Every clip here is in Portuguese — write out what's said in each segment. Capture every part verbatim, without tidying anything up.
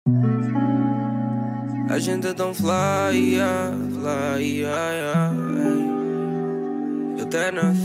A gente é tão fly, yeah, fly, yeah, yeah, hey. Eternas.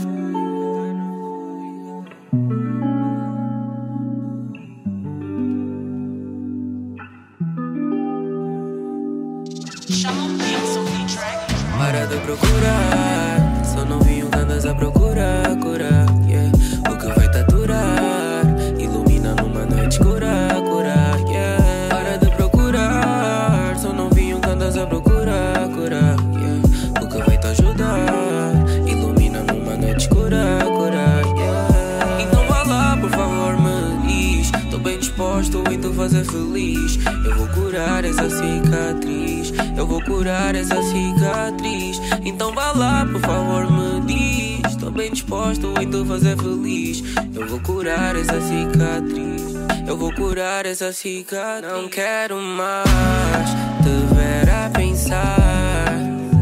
Para de procurar, só não vi o que andas a procurar, curar, yeah. O que vai te aturar, ilumina numa noite escura, curar, yeah. Para de procurar, só não vi o que andas a procurar, curar, yeah. O que vai te ajudar, ilumina numa noite escura, curar, yeah. Então vá lá, por favor, me diz, tô bem disposto em te fazer feliz. Eu vou curar essa cicatriz, eu vou curar essa cicatriz. Então vá lá, por favor, me diz, tô bem disposto em te fazer feliz. Eu vou curar essa cicatriz, eu vou curar essa cicatriz. Não quero mais te ver a pensar,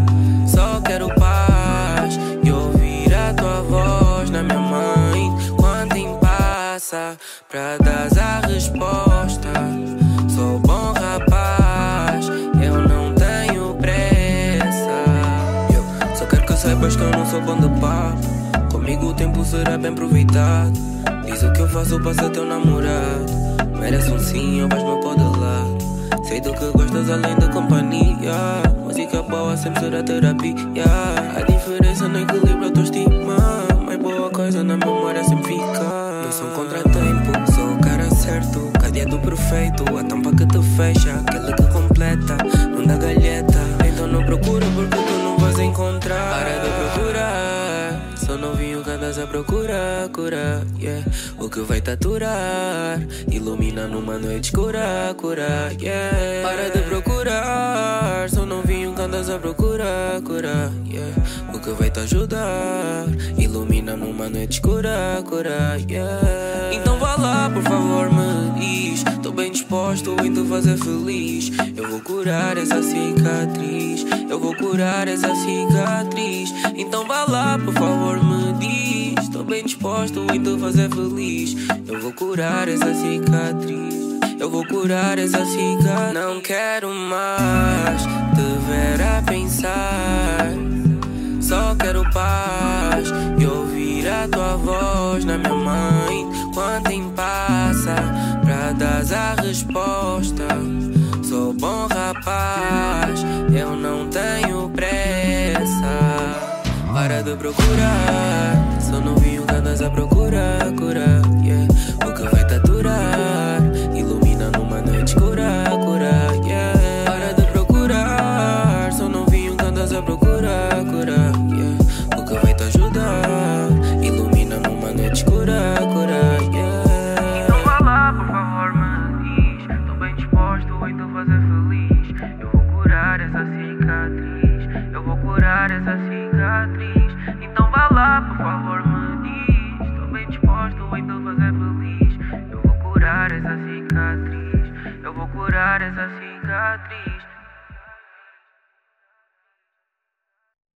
só quero paz e ouvir a tua voz na minha mente. Quando tempo passa pra dar a resposta, sou bom rapaz, eu não tenho pressa. Eu só quero que saibas que eu não sou bom de papo, comigo o tempo será bem aproveitado. Diz o que eu faço para ser teu namorado, merece um sim, eu vais-me pôr de lado. Sei do que gostas além da companhia, música boa sempre será terapia. A diferença no equilíbrio a tua estima, mais boa coisa na memória sempre fica. Não sou um contratempo, sou o cara certo, cadeado perfeito, a tampa que te fecha, aquele que completa, não dá galheta. Então não procura porque tu não vais encontrar. Para de procurar, só não vi o que andas a procurar, curar, yeah. O que vai te aturar, ilumina numa noite escura, curar, yeah. Para de procurar, só não vi o que andas a procurar, curar, yeah. O que vai te ajudar, ilumina numa noite escura, curar, yeah. Então vá lá, por favor, me diz, tô bem disposto em te fazer feliz. Eu vou curar essa cicatriz, eu vou curar essa cicatriz. Então vá lá, por favor, me diz, tô bem disposto em te fazer feliz. Eu vou curar essa cicatriz, eu vou curar essa cicatriz. Não quero mais te ver a pensar, só quero paz e ouvir a tua voz na minha mente. Quando tempo passa pra dar a resposta, sou bom rapaz, eu não tenho pressa. Para de procurar, só não vi o que andas a procurar, curar, yeah. O que vai te aturar, ilumina numa noite escura, curar, yeah. Para de procurar, só não vi o que andas a procurar, curar, yeah. O que vai te ajudar, ilumina numa noite escura, curar, yeah. Então vá lá, por favor, me diz, tô bem disposto em te fazer feliz. Eu vou curar essa cicatriz, eu vou curar essa cicatriz. Então vá lá, por favor, me diz, tô bem disposto em te fazer feliz. Eu vou curar essa cicatriz, eu vou curar essa cicatriz.